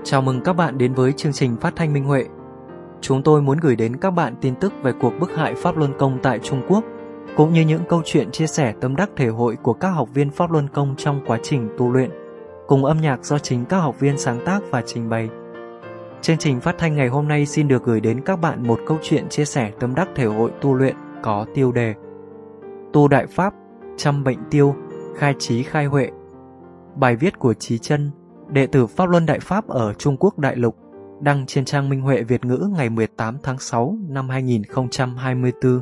Chào mừng các bạn đến với chương trình phát thanh Minh Huệ. Chúng tôi muốn gửi đến các bạn tin tức về cuộc bức hại Pháp Luân Công tại Trung Quốc, cũng như những câu chuyện chia sẻ tâm đắc thể hội của các học viên Pháp Luân Công trong quá trình tu luyện, cùng âm nhạc do chính các học viên sáng tác và trình bày. Chương trình phát thanh ngày hôm nay xin được gửi đến các bạn một câu chuyện chia sẻ tâm đắc thể hội tu luyện có tiêu đề Tu Đại Pháp, trăm bệnh tiêu, khai trí khai huệ. Bài viết của Chí Chân, đệ tử Pháp Luân Đại Pháp ở Trung Quốc Đại Lục, đăng trên trang Minh Huệ Việt ngữ ngày 18 tháng 6 năm 2024.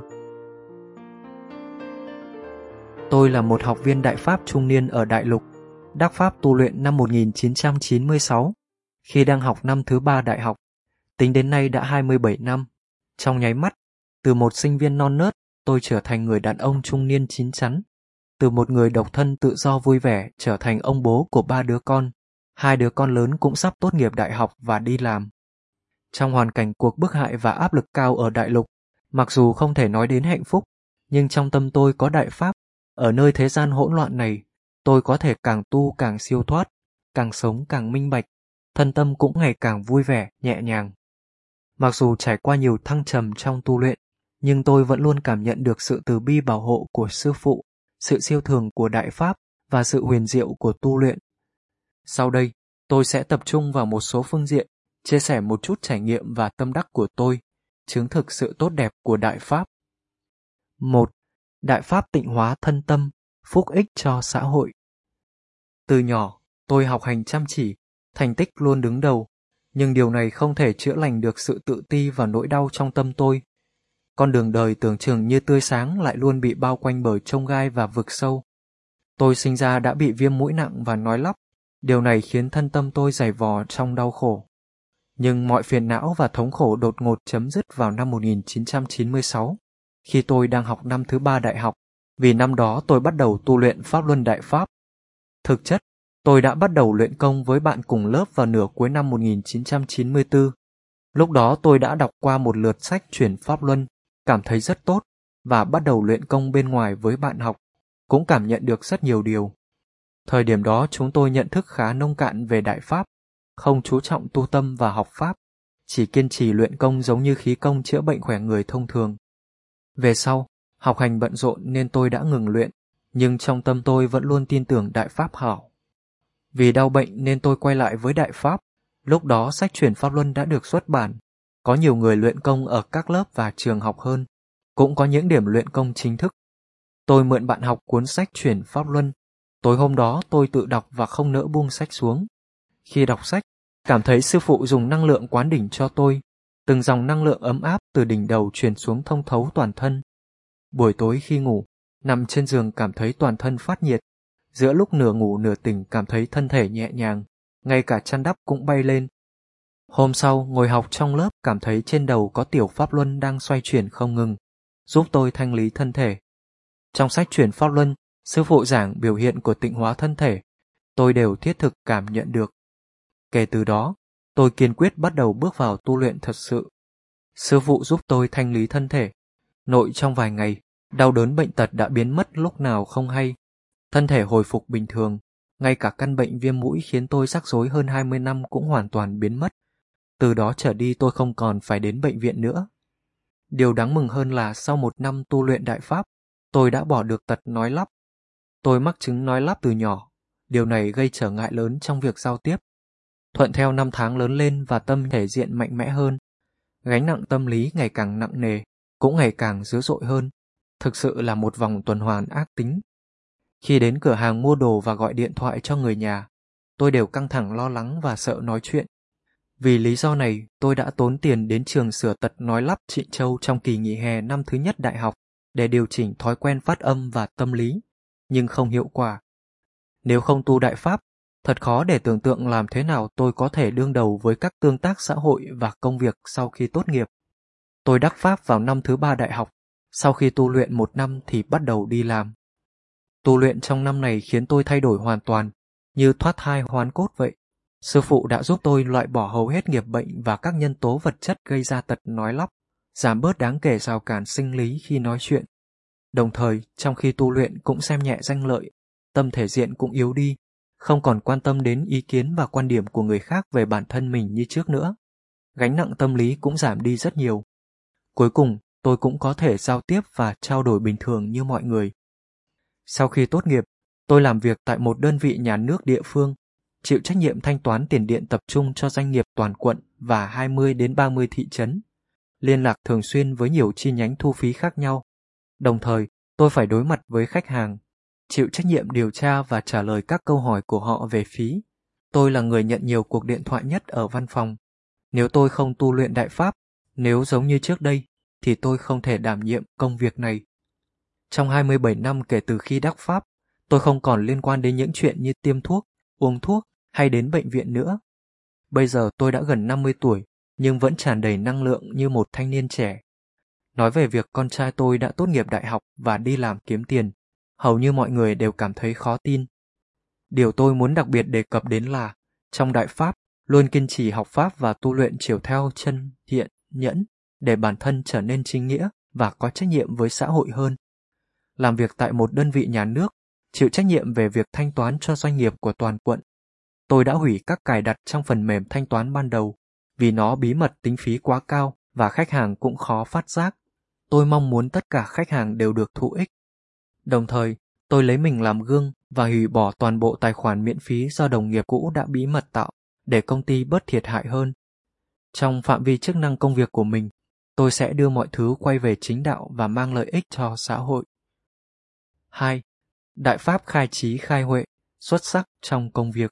Tôi là một học viên Đại Pháp trung niên ở Đại Lục, đắc Pháp tu luyện năm 1996, khi đang học năm thứ 3 đại học. Tính đến nay đã 27 năm. Trong nháy mắt, từ một sinh viên non nớt, tôi trở thành người đàn ông trung niên chín chắn. Từ một người độc thân tự do vui vẻ trở thành ông bố của 3 đứa con. 2 đứa con lớn cũng sắp tốt nghiệp đại học và đi làm. Trong hoàn cảnh cuộc bức hại và áp lực cao ở Đại Lục, mặc dù không thể nói đến hạnh phúc, nhưng trong tâm tôi có Đại Pháp. Ở nơi thế gian hỗn loạn này, tôi có thể càng tu càng siêu thoát, càng sống càng minh bạch, thân tâm cũng ngày càng vui vẻ, nhẹ nhàng. Mặc dù trải qua nhiều thăng trầm trong tu luyện, nhưng tôi vẫn luôn cảm nhận được sự từ bi bảo hộ của Sư Phụ, sự siêu thường của Đại Pháp và sự huyền diệu của tu luyện. Sau đây, tôi sẽ tập trung vào một số phương diện, chia sẻ một chút trải nghiệm và tâm đắc của tôi, chứng thực sự tốt đẹp của Đại Pháp. 1. Đại Pháp tịnh hóa thân tâm, phúc ích cho xã hội. Từ nhỏ, tôi học hành chăm chỉ, thành tích luôn đứng đầu, nhưng điều này không thể chữa lành được sự tự ti và nỗi đau trong tâm tôi. Con đường đời tưởng chừng như tươi sáng lại luôn bị bao quanh bởi chông gai và vực sâu. Tôi sinh ra đã bị viêm mũi nặng và nói lắp. Điều này khiến thân tâm tôi dày vò trong đau khổ. Nhưng mọi phiền não và thống khổ đột ngột chấm dứt vào năm 1996, khi tôi đang học năm thứ 3 đại học, vì năm đó tôi bắt đầu tu luyện Pháp Luân Đại Pháp. Thực chất, tôi đã bắt đầu luyện công với bạn cùng lớp vào nửa cuối năm 1994. Lúc đó tôi đã đọc qua một lượt sách chuyển Pháp Luân, cảm thấy rất tốt, và bắt đầu luyện công bên ngoài với bạn học, cũng cảm nhận được rất nhiều điều. Thời điểm đó chúng tôi nhận thức khá nông cạn về Đại Pháp, không chú trọng tu tâm và học Pháp, chỉ kiên trì luyện công giống như khí công chữa bệnh khỏe người thông thường. Về sau, học hành bận rộn nên tôi đã ngừng luyện, nhưng trong tâm tôi vẫn luôn tin tưởng Đại Pháp hảo. Vì đau bệnh nên tôi quay lại với Đại Pháp, lúc đó sách chuyển Pháp Luân đã được xuất bản, có nhiều người luyện công ở các lớp và trường học hơn, cũng có những điểm luyện công chính thức. Tôi mượn bạn học cuốn sách chuyển Pháp Luân. Tối hôm đó tôi tự đọc và không nỡ buông sách xuống. Khi đọc sách, cảm thấy Sư Phụ dùng năng lượng quán đỉnh cho tôi. Từng dòng năng lượng ấm áp từ đỉnh đầu truyền xuống thông thấu toàn thân. Buổi tối khi ngủ, nằm trên giường cảm thấy toàn thân phát nhiệt. Giữa lúc nửa ngủ nửa tỉnh cảm thấy thân thể nhẹ nhàng, ngay cả chăn đắp cũng bay lên. Hôm sau ngồi học trong lớp cảm thấy trên đầu có tiểu Pháp Luân đang xoay chuyển không ngừng, giúp tôi thanh lý thân thể. Trong sách chuyển Pháp Luân, Sư Phụ giảng biểu hiện của tịnh hóa thân thể, tôi đều thiết thực cảm nhận được. Kể từ đó, tôi kiên quyết bắt đầu bước vào tu luyện thật sự. Sư Phụ giúp tôi thanh lý thân thể. Nội trong vài ngày, đau đớn bệnh tật đã biến mất lúc nào không hay. Thân thể hồi phục bình thường, ngay cả căn bệnh viêm mũi khiến tôi rắc rối hơn 20 năm cũng hoàn toàn biến mất. Từ đó trở đi tôi không còn phải đến bệnh viện nữa. Điều đáng mừng hơn là sau 1 năm tu luyện Đại Pháp, tôi đã bỏ được tật nói lắp. Tôi mắc chứng nói lắp từ nhỏ, điều này gây trở ngại lớn trong việc giao tiếp. Thuận theo năm tháng lớn lên và tâm thể diện mạnh mẽ hơn, gánh nặng tâm lý ngày càng nặng nề, cũng ngày càng dữ dội hơn. Thực sự là một vòng tuần hoàn ác tính. Khi đến cửa hàng mua đồ và gọi điện thoại cho người nhà, tôi đều căng thẳng lo lắng và sợ nói chuyện. Vì lý do này, tôi đã tốn tiền đến trường sửa tật nói lắp Trịnh Châu trong kỳ nghỉ hè năm thứ nhất đại học để điều chỉnh thói quen phát âm và tâm lý, nhưng không hiệu quả. Nếu không tu Đại Pháp, thật khó để tưởng tượng làm thế nào tôi có thể đương đầu với các tương tác xã hội và công việc sau khi tốt nghiệp. Tôi đắc Pháp vào năm thứ 3 đại học, sau khi tu luyện 1 năm thì bắt đầu đi làm. Tu luyện trong năm này khiến tôi thay đổi hoàn toàn, như thoát thai hoán cốt vậy. Sư Phụ đã giúp tôi loại bỏ hầu hết nghiệp bệnh và các nhân tố vật chất gây ra tật nói lắp, giảm bớt đáng kể rào cản sinh lý khi nói chuyện. Đồng thời, trong khi tu luyện cũng xem nhẹ danh lợi, tâm thể diện cũng yếu đi, không còn quan tâm đến ý kiến và quan điểm của người khác về bản thân mình như trước nữa. Gánh nặng tâm lý cũng giảm đi rất nhiều. Cuối cùng, tôi cũng có thể giao tiếp và trao đổi bình thường như mọi người. Sau khi tốt nghiệp, tôi làm việc tại một đơn vị nhà nước địa phương, chịu trách nhiệm thanh toán tiền điện tập trung cho doanh nghiệp toàn quận và 20 đến 30 thị trấn, liên lạc thường xuyên với nhiều chi nhánh thu phí khác nhau. Đồng thời, tôi phải đối mặt với khách hàng, chịu trách nhiệm điều tra và trả lời các câu hỏi của họ về phí. Tôi là người nhận nhiều cuộc điện thoại nhất ở văn phòng. Nếu tôi không tu luyện Đại Pháp, nếu giống như trước đây, thì tôi không thể đảm nhiệm công việc này. Trong 27 năm kể từ khi đắc Pháp, tôi không còn liên quan đến những chuyện như tiêm thuốc, uống thuốc hay đến bệnh viện nữa. Bây giờ tôi đã gần 50 tuổi, nhưng vẫn tràn đầy năng lượng như một thanh niên trẻ. Nói về việc con trai tôi đã tốt nghiệp đại học và đi làm kiếm tiền, hầu như mọi người đều cảm thấy khó tin. Điều tôi muốn đặc biệt đề cập đến là, trong Đại Pháp, luôn kiên trì học Pháp và tu luyện chiều theo chân, thiện, nhẫn, để bản thân trở nên chính nghĩa và có trách nhiệm với xã hội hơn. Làm việc tại một đơn vị nhà nước, chịu trách nhiệm về việc thanh toán cho doanh nghiệp của toàn quận. Tôi đã hủy các cài đặt trong phần mềm thanh toán ban đầu, vì nó bí mật tính phí quá cao và khách hàng cũng khó phát giác. Tôi mong muốn tất cả khách hàng đều được thụ ích. Đồng thời, tôi lấy mình làm gương và hủy bỏ toàn bộ tài khoản miễn phí do đồng nghiệp cũ đã bí mật tạo, để công ty bớt thiệt hại hơn. Trong phạm vi chức năng công việc của mình, tôi sẽ đưa mọi thứ quay về chính đạo và mang lợi ích cho xã hội. 2. Đại Pháp khai trí khai huệ, xuất sắc trong công việc.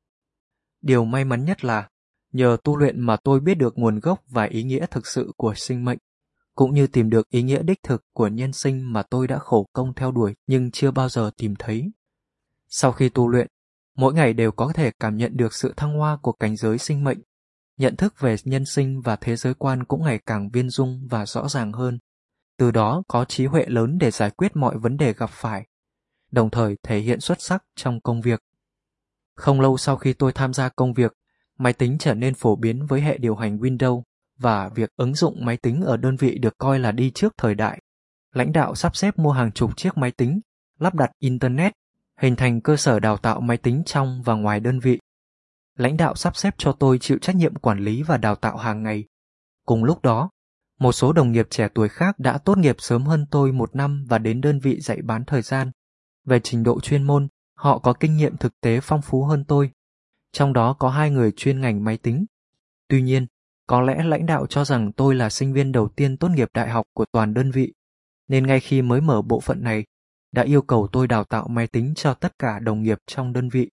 Điều may mắn nhất là, nhờ tu luyện mà tôi biết được nguồn gốc và ý nghĩa thực sự của sinh mệnh, cũng như tìm được ý nghĩa đích thực của nhân sinh mà tôi đã khổ công theo đuổi nhưng chưa bao giờ tìm thấy. Sau khi tu luyện, mỗi ngày đều có thể cảm nhận được sự thăng hoa của cảnh giới sinh mệnh. Nhận thức về nhân sinh và thế giới quan cũng ngày càng viên dung và rõ ràng hơn. Từ đó có trí huệ lớn để giải quyết mọi vấn đề gặp phải, đồng thời thể hiện xuất sắc trong công việc. Không lâu sau khi tôi tham gia công việc, máy tính trở nên phổ biến với hệ điều hành Windows, và việc ứng dụng máy tính ở đơn vị được coi là đi trước thời đại. Lãnh đạo sắp xếp mua hàng chục chiếc máy tính, lắp đặt Internet, hình thành cơ sở đào tạo máy tính trong và ngoài đơn vị. Lãnh đạo sắp xếp cho tôi chịu trách nhiệm quản lý và đào tạo hàng ngày. Cùng lúc đó, một số đồng nghiệp trẻ tuổi khác đã tốt nghiệp sớm hơn tôi 1 năm và đến đơn vị dạy bán thời gian. Về trình độ chuyên môn, họ có kinh nghiệm thực tế phong phú hơn tôi. Trong đó có 2 người chuyên ngành máy tính. Tuy nhiên, có lẽ lãnh đạo cho rằng tôi là sinh viên đầu tiên tốt nghiệp đại học của toàn đơn vị, nên ngay khi mới mở bộ phận này, đã yêu cầu tôi đào tạo máy tính cho tất cả đồng nghiệp trong đơn vị.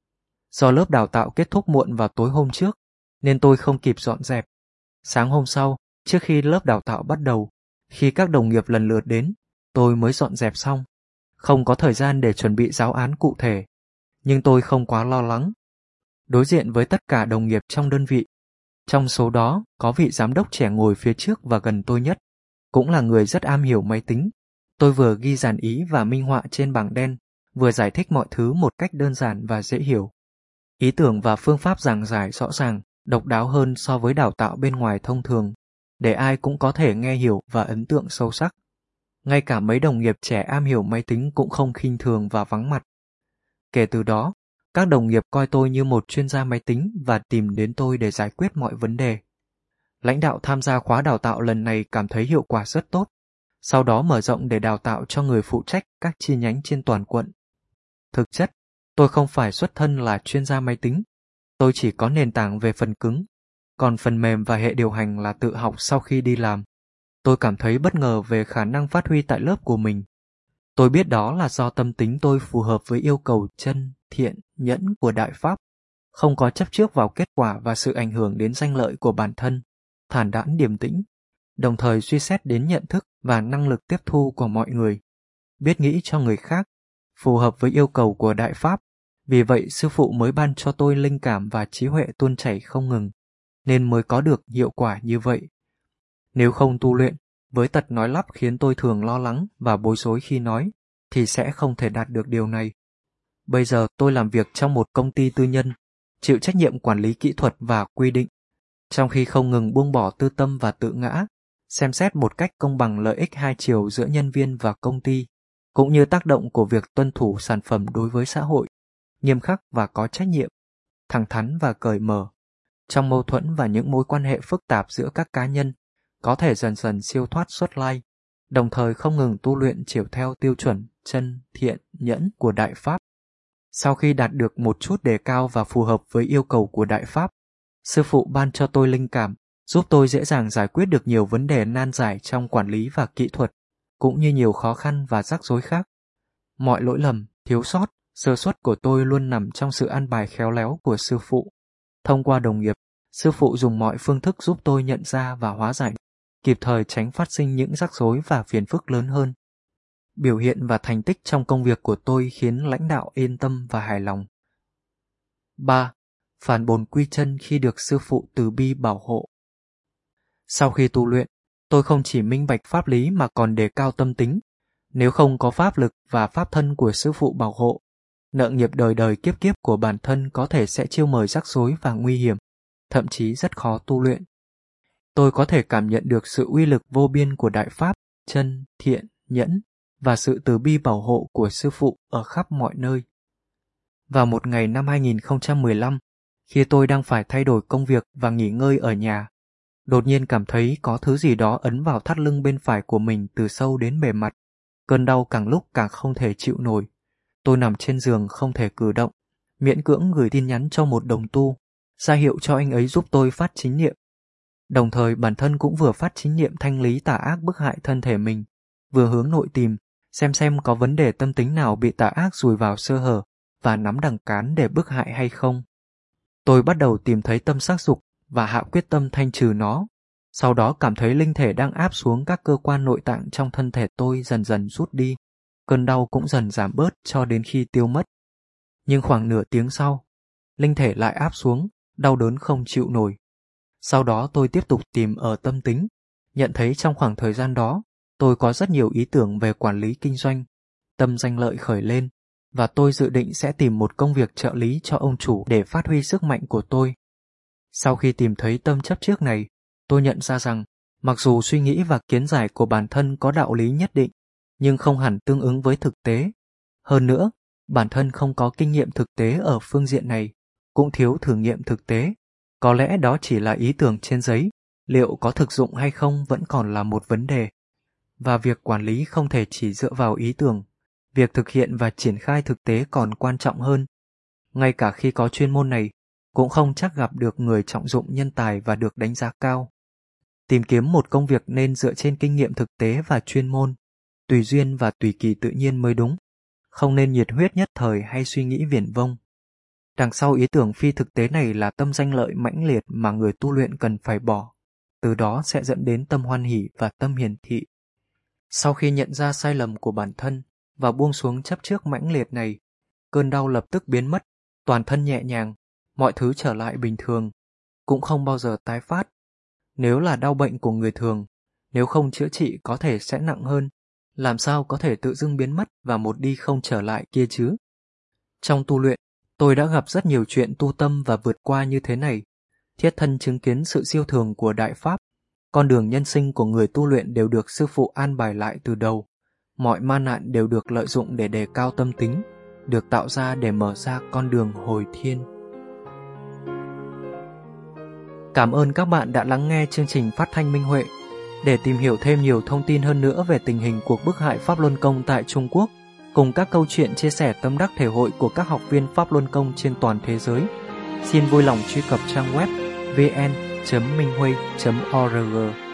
Do lớp đào tạo kết thúc muộn vào tối hôm trước, nên tôi không kịp dọn dẹp. Sáng hôm sau, trước khi lớp đào tạo bắt đầu, khi các đồng nghiệp lần lượt đến, tôi mới dọn dẹp xong. Không có thời gian để chuẩn bị giáo án cụ thể, nhưng tôi không quá lo lắng. Đối diện với tất cả đồng nghiệp trong đơn vị, trong số đó có vị giám đốc trẻ ngồi phía trước và gần tôi nhất, cũng là người rất am hiểu máy tính. Tôi vừa ghi dàn ý và minh họa trên bảng đen, vừa giải thích mọi thứ một cách đơn giản và dễ hiểu. Ý tưởng và phương pháp giảng giải rõ ràng, độc đáo hơn so với đào tạo bên ngoài thông thường, để ai cũng có thể nghe hiểu và ấn tượng sâu sắc. Ngay cả mấy đồng nghiệp trẻ am hiểu máy tính cũng không khinh thường và vắng mặt. Kể từ đó, các đồng nghiệp coi tôi như một chuyên gia máy tính và tìm đến tôi để giải quyết mọi vấn đề. Lãnh đạo tham gia khóa đào tạo lần này cảm thấy hiệu quả rất tốt, sau đó mở rộng để đào tạo cho người phụ trách các chi nhánh trên toàn quận. Thực chất, tôi không phải xuất thân là chuyên gia máy tính, tôi chỉ có nền tảng về phần cứng, còn phần mềm và hệ điều hành là tự học sau khi đi làm. Tôi cảm thấy bất ngờ về khả năng phát huy tại lớp của mình. Tôi biết đó là do tâm tính tôi phù hợp với yêu cầu chân, thiện, nhẫn của Đại Pháp, không có chấp trước vào kết quả và sự ảnh hưởng đến danh lợi của bản thân, thản đãng điềm tĩnh, đồng thời suy xét đến nhận thức và năng lực tiếp thu của mọi người, biết nghĩ cho người khác, phù hợp với yêu cầu của Đại Pháp. Vì vậy sư phụ mới ban cho tôi linh cảm và trí huệ tuôn chảy không ngừng, nên mới có được hiệu quả như vậy. Nếu không tu luyện, với tật nói lắp khiến tôi thường lo lắng và bối rối khi nói, thì sẽ không thể đạt được điều này. Bây giờ tôi làm việc trong một công ty tư nhân, chịu trách nhiệm quản lý kỹ thuật và quy định, trong khi không ngừng buông bỏ tư tâm và tự ngã, xem xét một cách công bằng lợi ích hai chiều giữa nhân viên và công ty, cũng như tác động của việc tuân thủ sản phẩm đối với xã hội. nghiêm khắc và có trách nhiệm, thẳng thắn và cởi mở. Trong mâu thuẫn và những mối quan hệ phức tạp giữa các cá nhân, có thể dần dần siêu thoát xuất lai, đồng thời không ngừng tu luyện chiều theo tiêu chuẩn chân, thiện, nhẫn của Đại Pháp. Sau khi đạt được một chút đề cao và phù hợp với yêu cầu của Đại Pháp, sư phụ ban cho tôi linh cảm, giúp tôi dễ dàng giải quyết được nhiều vấn đề nan giải trong quản lý và kỹ thuật, cũng như nhiều khó khăn và rắc rối khác. Mọi lỗi lầm, thiếu sót, sơ suất của tôi luôn nằm trong sự an bài khéo léo của sư phụ. Thông qua đồng nghiệp, sư phụ dùng mọi phương thức giúp tôi nhận ra và hóa giải, kịp thời tránh phát sinh những rắc rối và phiền phức lớn hơn. Biểu hiện và thành tích trong công việc của tôi khiến lãnh đạo yên tâm và hài lòng. 3. Phản bổn quy chân khi được sư phụ từ bi bảo hộ. Sau khi tu luyện, tôi không chỉ minh bạch pháp lý mà còn đề cao tâm tính. Nếu không có pháp lực và pháp thân của sư phụ bảo hộ, nợ nghiệp đời đời kiếp kiếp của bản thân có thể sẽ chiêu mời rắc rối và nguy hiểm, thậm chí rất khó tu luyện. Tôi có thể cảm nhận được sự uy lực vô biên của Đại Pháp, chân, thiện, nhẫn và sự từ bi bảo hộ của sư phụ ở khắp mọi nơi. Vào một ngày năm 2015, khi tôi đang phải thay đổi công việc và nghỉ ngơi ở nhà, đột nhiên cảm thấy có thứ gì đó ấn vào thắt lưng bên phải của mình từ sâu đến bề mặt. Cơn đau càng lúc càng không thể chịu nổi. Tôi nằm trên giường không thể cử động, miễn cưỡng gửi tin nhắn cho một đồng tu, ra hiệu cho anh ấy giúp tôi phát chính niệm. Đồng thời bản thân cũng vừa phát chính niệm thanh lý tà ác bức hại thân thể mình, vừa hướng nội tìm, xem có vấn đề tâm tính nào bị tà ác dùi vào sơ hở và nắm đằng cán để bức hại hay không. Tôi bắt đầu tìm thấy tâm sắc dục và hạ quyết tâm thanh trừ nó. Sau đó cảm thấy linh thể đang áp xuống các cơ quan nội tạng trong thân thể tôi dần dần rút đi. Cơn đau cũng dần giảm bớt cho đến khi tiêu mất. Nhưng khoảng nửa tiếng sau, linh thể lại áp xuống, đau đớn không chịu nổi. Sau đó tôi tiếp tục tìm ở tâm tính, nhận thấy trong khoảng thời gian đó, tôi có rất nhiều ý tưởng về quản lý kinh doanh, tâm danh lợi khởi lên, và tôi dự định sẽ tìm một công việc trợ lý cho ông chủ để phát huy sức mạnh của tôi. Sau khi tìm thấy tâm chấp trước này, tôi nhận ra rằng, mặc dù suy nghĩ và kiến giải của bản thân có đạo lý nhất định, nhưng không hẳn tương ứng với thực tế. Hơn nữa, bản thân không có kinh nghiệm thực tế ở phương diện này, cũng thiếu thử nghiệm thực tế. Có lẽ đó chỉ là ý tưởng trên giấy, liệu có thực dụng hay không vẫn còn là một vấn đề. Và việc quản lý không thể chỉ dựa vào ý tưởng, việc thực hiện và triển khai thực tế còn quan trọng hơn. Ngay cả khi có chuyên môn này, cũng không chắc gặp được người trọng dụng nhân tài và được đánh giá cao. Tìm kiếm một công việc nên dựa trên kinh nghiệm thực tế và chuyên môn, tùy duyên và tùy kỳ tự nhiên mới đúng, không nên nhiệt huyết nhất thời hay suy nghĩ viển vông. Đằng sau ý tưởng phi thực tế này là tâm danh lợi mãnh liệt mà người tu luyện cần phải bỏ, từ đó sẽ dẫn đến tâm hoan hỷ và tâm hiển thị. Sau khi nhận ra sai lầm của bản thân và buông xuống chấp trước mãnh liệt này, cơn đau lập tức biến mất, toàn thân nhẹ nhàng, mọi thứ trở lại bình thường, cũng không bao giờ tái phát. Nếu là đau bệnh của người thường, nếu không chữa trị có thể sẽ nặng hơn, làm sao có thể tự dưng biến mất và một đi không trở lại kia chứ? Trong tu luyện, tôi đã gặp rất nhiều chuyện tu tâm và vượt qua như thế này, thiết thân chứng kiến sự siêu thường của Đại Pháp. Con đường nhân sinh của người tu luyện đều được sư phụ an bài lại từ đầu. Mọi ma nạn đều được lợi dụng để đề cao tâm tính, được tạo ra để mở ra con đường hồi thiên. Cảm ơn các bạn đã lắng nghe chương trình phát thanh Minh Huệ. Để tìm hiểu thêm nhiều thông tin hơn nữa về tình hình cuộc bức hại Pháp Luân Công tại Trung Quốc, cùng các câu chuyện chia sẻ tâm đắc thể hội của các học viên Pháp Luân Công trên toàn thế giới, xin vui lòng truy cập trang web vn.minhui.org.